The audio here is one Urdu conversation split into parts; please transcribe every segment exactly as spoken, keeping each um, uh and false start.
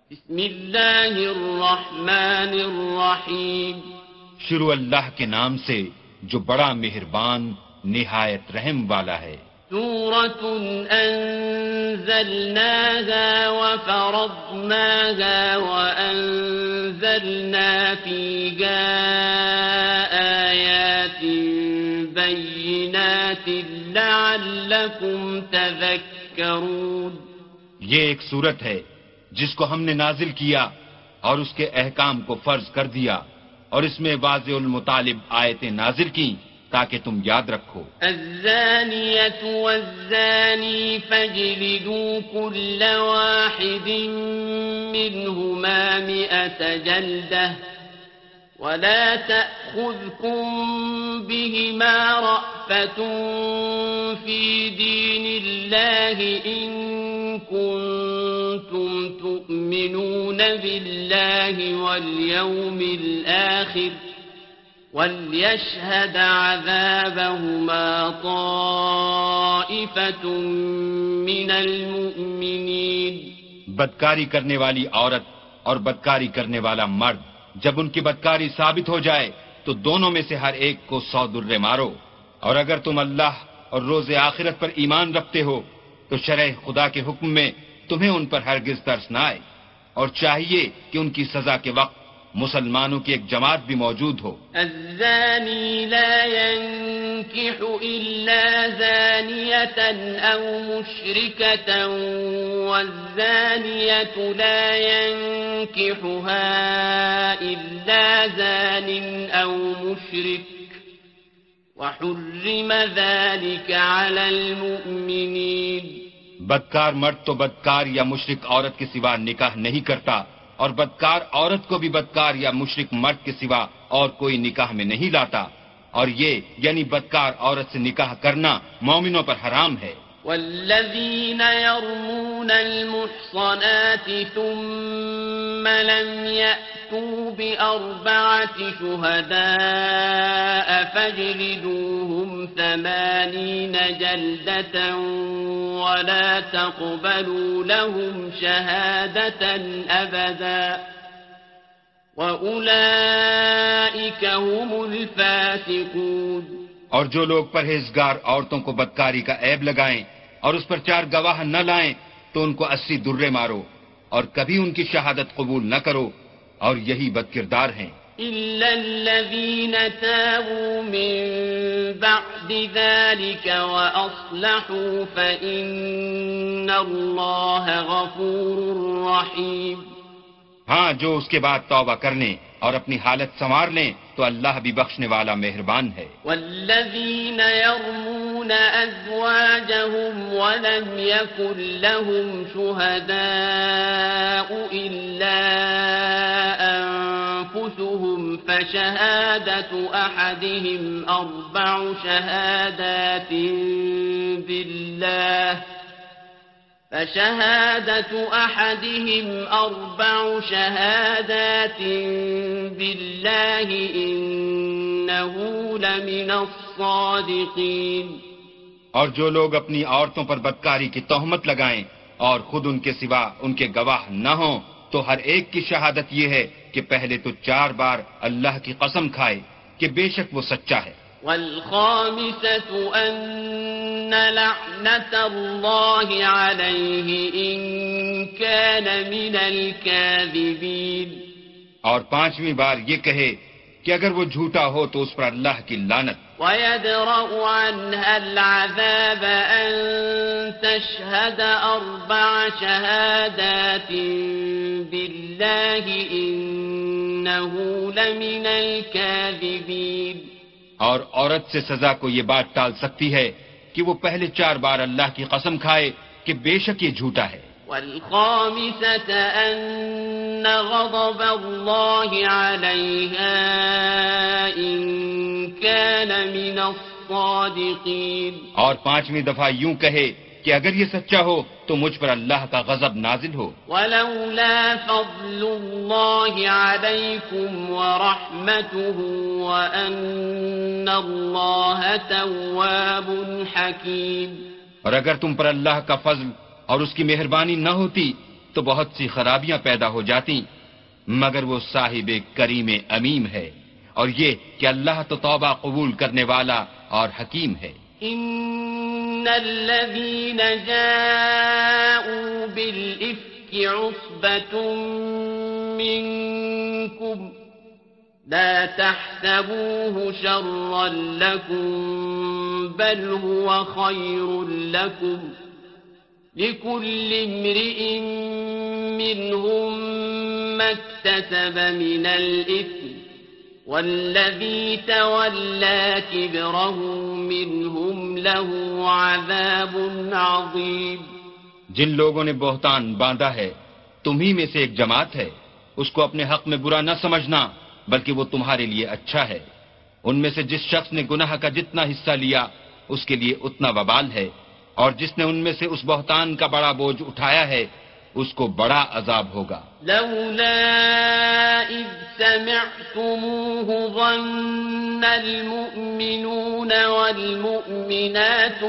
بسم اللہ الرحمن الرحیم. شروع اللہ کے نام سے جو بڑا مہربان نہایت رحم والا ہے. سورة أنزلناها وفرضناها وأنزلنا فيها آيات بينات لعلكم تذكرون. یہ ایک سورت ہے جس کو ہم نے نازل کیا اور اس کے احکام کو فرض کر دیا اور اس میں واضح المطالب آیتیں نازل کی تاکہ تم یاد رکھو. الزانية والزاني فاجلدوا كل واحد منهما مئة جلدة ولا تأخذكم بهما رأفة في دين الله إن كنتم تؤمنون بالله واليوم الآخر وَلْيَشْهَدْ عَذَابَهُمَا طَائِفَةٌ مِّنَ الْمُؤْمِنِينَ. بدکاری کرنے والی عورت اور بدکاری کرنے والا مرد جب ان کی بدکاری ثابت ہو جائے تو دونوں میں سے ہر ایک کو سو درے مارو. اور اگر تم اللہ اور روز آخرت پر ایمان رکھتے ہو تو شرع خدا کے حکم میں تمہیں ان پر ہرگز ترس نہ آئے اور چاہیے کہ ان کی سزا کے وقت مسلمانوں کی ایک جماعت بھی موجود ہو. الزانی لا ينكح إلا زانية أو مشركة والزانية لا ينكحها إلا زان أو مشرك وحرم ذلك على المؤمنين. بدکار مرد تو بدکار یا مشرک عورت کے سوا نکاح نہیں کرتا اور بدکار عورت کو بھی بدکار یا مشرک مرد کے سوا اور کوئی نکاح میں نہیں لاتا، اور یہ یعنی بدکار عورت سے نکاح کرنا مومنوں پر حرام ہے. والذین يرمون المحصنات ثم لم يأتوا بأربعة شهداء فاجلدوهم ثمانين جلدة ولا تقبلوا لهم شهادة أبدا وأولئك هم الفاسقون. اور جو لوگ پرہیزگار عورتوں کو بدکاری کا عیب لگائیں اور اس پر چار گواہ نہ لائیں تو ان کو اسی درے مارو اور کبھی ان کی شہادت قبول نہ کرو، اور یہی بدکردار ہیں. إلا الذين تابوا من بعد ذلك وأصلحوا فإن الله غفور رحيم. ہاں جو اس کے بعد توبہ کرنے اور اپنی حالت سنوار لیں تو اللہ بھی بخشنے والا مہربان ہے. والذین يرمون ازواجهم ولم يكن لهم شهداء إلا أنفسهم فشهادة أحدهم أربع شهادات بالله فشهادة أحدهم أربع شهادات بالله إنه لمن الصادقين. اور جو لوگ اپنی عورتوں پر بدکاری کی تہمت لگائیں اور خود ان کے سوا ان کے گواہ نہ ہوں تو ہر ایک کی شہادت یہ ہے کہ پہلے تو چار بار اللہ کی قسم کھائے کہ بے شک وہ سچا ہے. والخامسة أن لعنة الله عليه إن كان من الكاذبين. اور پانچویں بار یہ کہے کہ اگر وہ جھوٹا ہو تو اس پر اللہ کی لعنت. ويدرأ عنها العذاب أن تشهد أربع شهادات بالله إنه لمن الكاذبين. اور عورت سے سزا کو یہ بات ٹال سکتی ہے کہ وہ پہلے چار بار اللہ کی قسم کھائے کہ بے شک یہ جھوٹا ہے. والخامسة أن غضب الله عليها إن كان من الصادقين. اور پانچویں دفعہ یوں کہے کہ اگر یہ سچا ہو تو مجھ پر اللہ کا غضب نازل ہو. ولولا فضل الله عليكم ورحمته وأن الله تواب حكيم. اور اگر تم پر اللہ کا فضل اور اس کی مہربانی نہ ہوتی تو بہت سی خرابیاں پیدا ہو جاتی، مگر وہ صاحب کریم امیم ہے، اور یہ کہ اللہ تو توبہ قبول کرنے والا اور حکیم ہے۔ ان الذين جاءوا بالإفك عصبة منكم لا تحسبوه شرا لكم بل هو خير لكم لكل امرئ منهم ما اكتسب من الإثم والذي تولى كبره منهم له عذاب عظيم۔ جن لوگوں نے بہتان باندھا ہے تمہیں میں سے ایک جماعت ہے، اس کو اپنے حق میں برا نہ سمجھنا بلکہ وہ تمہارے لیے اچھا ہے۔ ان میں سے جس شخص نے گناہ کا جتنا حصہ لیا اس کے لیے اتنا وبال ہے، اور جس نے ان میں سے اس بہتان کا بڑا بوجھ اٹھایا ہے اس کو بڑا عذاب ہوگا۔ لولا اذ سمعتموه ظن المؤمنون والمؤمنات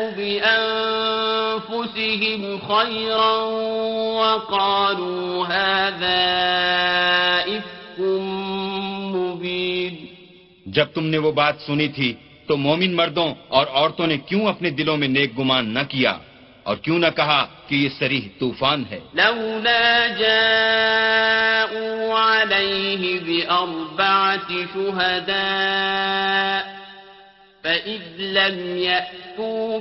بأنفسهم خيرا وقالوا هذا إفك مبين۔ جب تم نے وہ بات سنی تھی تو مومن مردوں اور عورتوں نے کیوں اپنے دلوں میں نیک گمان نہ کیا اور کیوں نہ کہا کہ یہ صریح طوفان ہے؟ لولا جاءوا عليه بأربعة شهداء فإذ لم يأتوا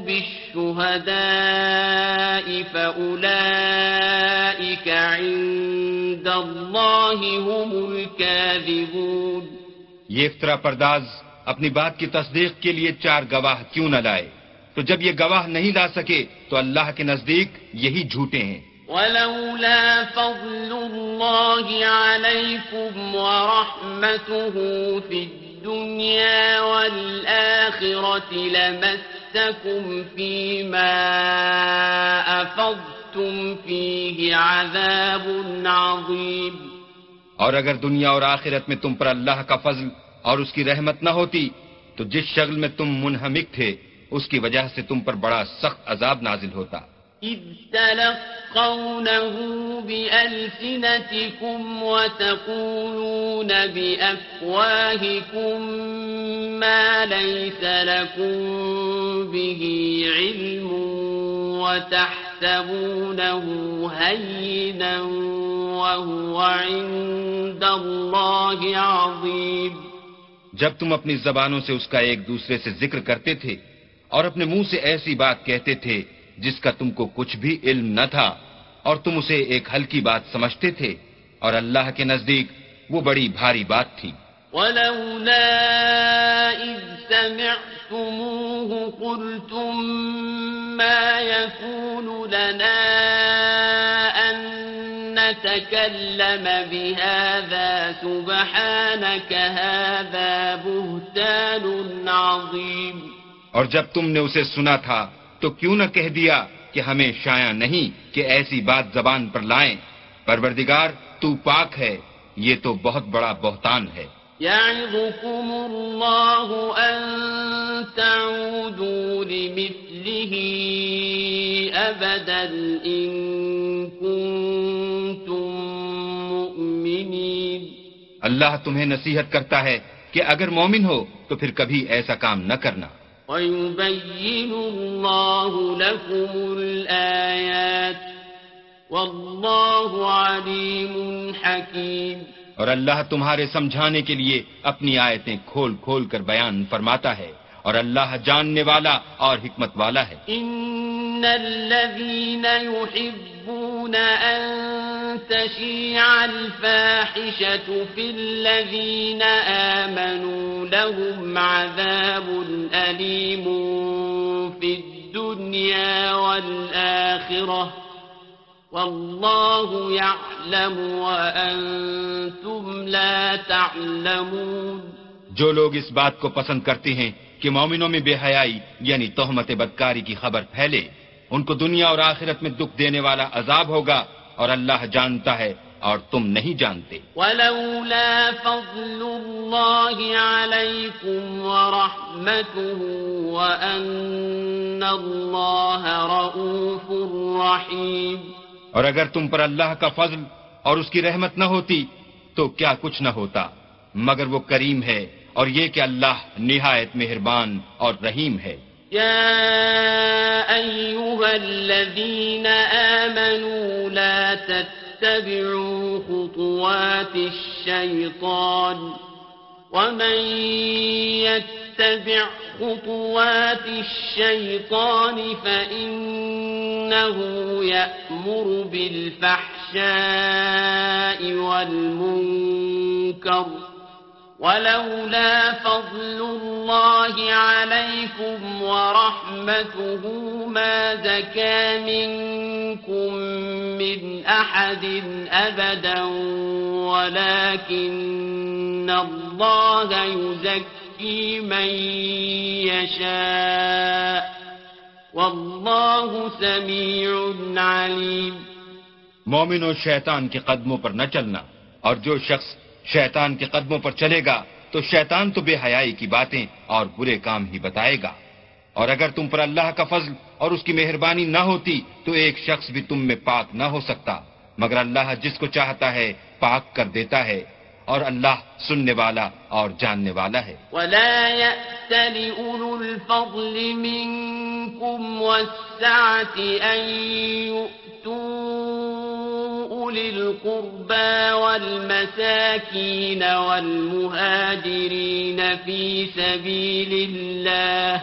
بالشهداء فأولئك عند الله هم الكاذبون۔ یہ افترا پرداز اپنی بات کی تصدیق کے لیے چار گواہ کیوں نہ لائے؟ تو جب یہ گواہ نہیں لا سکے تو اللہ کے نزدیک یہی جھوٹے ہیں۔ وَلَوْلَا فَضْلُ اللَّهِ عَلَيْكُمْ وَرَحْمَتُهُ فِي الدُّنْيَا وَالْآخِرَةِ لَمَسَّكُمْ فِيمَا أَفَضْتُمْ فِيهِ عَذَابٌ عَظِيمٌ۔ اور اگر دنیا اور آخرت میں تم پر اللہ کا فضل اور اس کی رحمت نہ ہوتی تو جس شغل میں تم منہمک تھے اس کی وجہ سے تم پر بڑا سخت عذاب نازل ہوتا۔ اذ تلقونه بألسنتكم وتقولون بأفواهكم ما ليس لكم به علم وتحسبونه هينا وهو عند الله عظيم۔ جب تم اپنی زبانوں سے اس کا ایک دوسرے سے ذکر کرتے تھے اور اپنے منہ سے ایسی بات کہتے تھے جس کا تم کو کچھ بھی علم نہ تھا اور تم اسے ایک ہلکی بات سمجھتے تھے، اور اللہ کے نزدیک وہ بڑی بھاری بات تھی۔ وَلَوْلَا إِذْ سَمِعْتُمُوهُ قُلْتُم مَّا يَكُونُ لَنَا أَن نَّتَكَلَّمَ بِهَٰذَا سُبْحَانَكَ هَٰذَا بُهْتَانٌ عَظِيمٌ۔ اور جب تم نے اسے سنا تھا تو کیوں نہ کہہ دیا کہ ہمیں شایع نہیں کہ ایسی بات زبان پر لائیں، پروردگار تو پاک ہے، یہ تو بہت بڑا بہتان ہے۔ يَعِظُكُمُ اللَّهُ أَن تَعُودُوا لِمِثْلِهِ أَبَدًا إِن كُنتُم مُّؤْمِنِينَ۔ اللہ تمہیں نصیحت کرتا ہے کہ اگر مومن ہو تو پھر کبھی ایسا کام نہ کرنا۔ وَيُبَيِّنُ اللَّهُ لَكُمُ الْآيَاتِ وَاللَّهُ عَلِيمٌ حَكِيمٌ۔ اور اللہ تمہارے سمجھانے کے لیے اپنی آیتیں کھول کھول کر بیان فرماتا ہے، اور اللہ جاننے والا اور حکمت والا ہے۔ ان الذين يحبون ان تشيع الفاحشة في الذين آمنوا لهم عذاب أليم في الدنيا والآخرة والله يعلم وأنتم لا تعلمون۔ جو لوگ اس بات کو پسند کرتے ہیں کہ مومنوں میں بے حیائی یعنی تہمت بدکاری کی خبر پھیلے، ان کو دنیا اور آخرت میں دکھ دینے والا عذاب ہوگا، اور اللہ جانتا ہے اور تم نہیں جانتے۔ وَلَوْلَا فَضْلُ اللَّهِ عَلَيْكُمْ وَرَحْمَتُهُ وَأَنَّ اللَّهَ رَءُوفٌ رَحِيمٌ۔ اور اگر تم پر اللہ کا فضل اور اس کی رحمت نہ ہوتی تو کیا کچھ نہ ہوتا، مگر وہ کریم ہے، اور یہ کہ اللہ نہایت مہربان اور رحیم ہے۔ يا أيها الذين آمنوا لا تتبعوا خطوات الشيطان ومن يتبع خطوات الشيطان فإنه يأمر بالفحشاء والمنكر ولولا فضل الله عليكم ورحمته ما زكى منكم من أحد أبدا ولكن الله يزكي من يشاء والله سميع عليم۔ مومنوں، شیطان کے قدموں پر نہ چلنا، اور جو شخص شیطان کے قدموں پر چلے گا تو شیطان تو بے حیائی کی باتیں اور برے کام ہی بتائے گا، اور اگر تم پر اللہ کا فضل اور اس کی مہربانی نہ ہوتی تو ایک شخص بھی تم میں پاک نہ ہو سکتا، مگر اللہ جس کو چاہتا ہے پاک کر دیتا ہے، اور اللہ سننے والا اور جاننے والا ہے۔ ولا يأتل أولو الفضل منكم والسعة أن يؤتوا أولي القربى والمساكين والمهاجرين في سبيل الله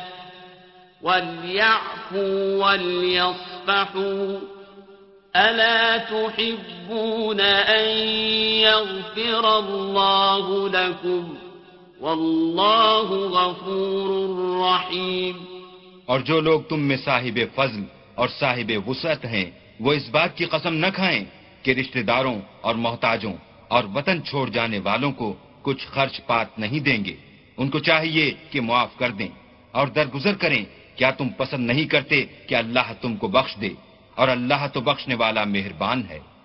وليعفوا وليصفحوا ألا تحبون أن يغفر الله لكم والله غفور رحيم۔ اور جو لوگ تم میں صاحب فضل اور صاحب وسعت ہیں وہ اس بات کی قسم نہ کھائیں کہ رشتہ داروں اور محتاجوں اور وطن چھوڑ جانے والوں کو کچھ خرچ پات نہیں دیں گے، ان کو چاہیے کہ معاف کر دیں اور درگزر کریں۔ کیا تم پسند نہیں کرتے کہ اللہ تم کو بخش دے؟ اور اللہ تو بخشنے والا مہربان ہے۔